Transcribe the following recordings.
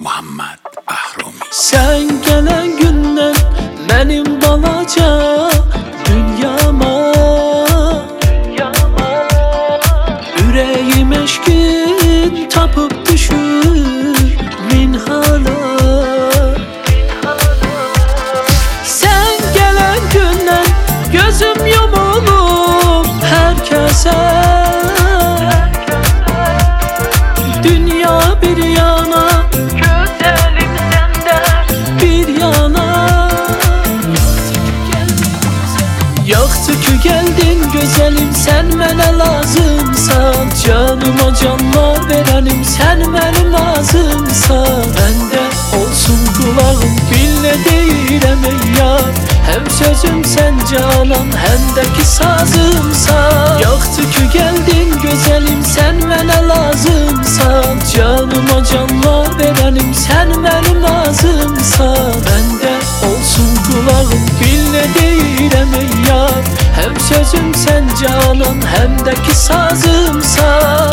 Muhammed Ahrumi. Sen gelen günden benim balaca dünyama, yüreğim eşkin tapıp düşür minhala. Sen gelen günden gözüm yumulup herkese, dünya bir yana, güzelim sende bir yana. Yaktı ki geldin güzelim, sen mənə lazımsan. Canıma canlar verenim, sen mənim lazımsan. Bende olsun kulağım, bil ne deyirəm ey yar. Hem sözüm sen canan, hem de ki sazımsan. Yaktı ki geldin güzelim, sen mənə lazımsan. Canıma canlar verenim, sen mənim lazımsan. Bende olsun kulağım, bil ne deyirəm ey yar. Hem sözüm sen canan, hem de ki sazımsan.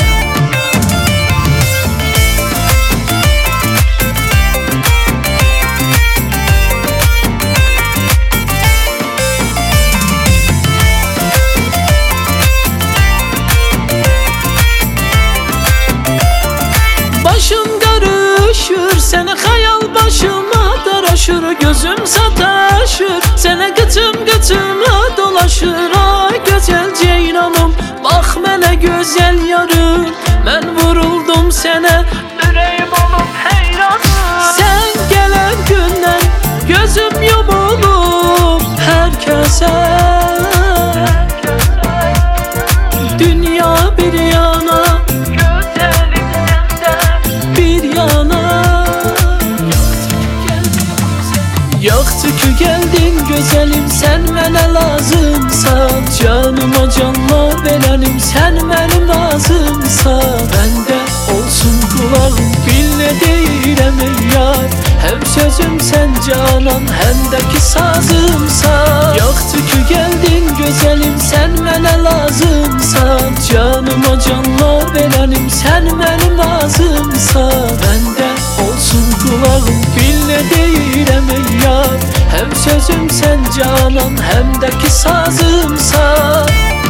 Başım karışır, seni hayal başıma daraşır. Gözüm sataşır, sene gıtım gıtıma dolaşır. Ay güzel ceylanım, bak mənə güzel yarım. Ben vuruldum sene, yüreğim olup heyranım. Sen gelen günden gözüm yumulup herkese, dünya bir yana, güzelim sende bir yana. Yaktı ki geldin güzelim, sen mənə lazımsan. Canıma canlar verenim, sen mənim lazımsan. Bende olsun kulağım, bil ne deyirəm ey yar. Hem sözüm sen canan, hem de ki sazımsan. Yaktı ki geldin güzelim, sen mənə lazımsan. Canıma canlar verenim, sen mənim lazımsan. Bende olsun kulağım, bil ne deyirəm ey yar. Hem sözüm sen canan, hem de ki sazımsan.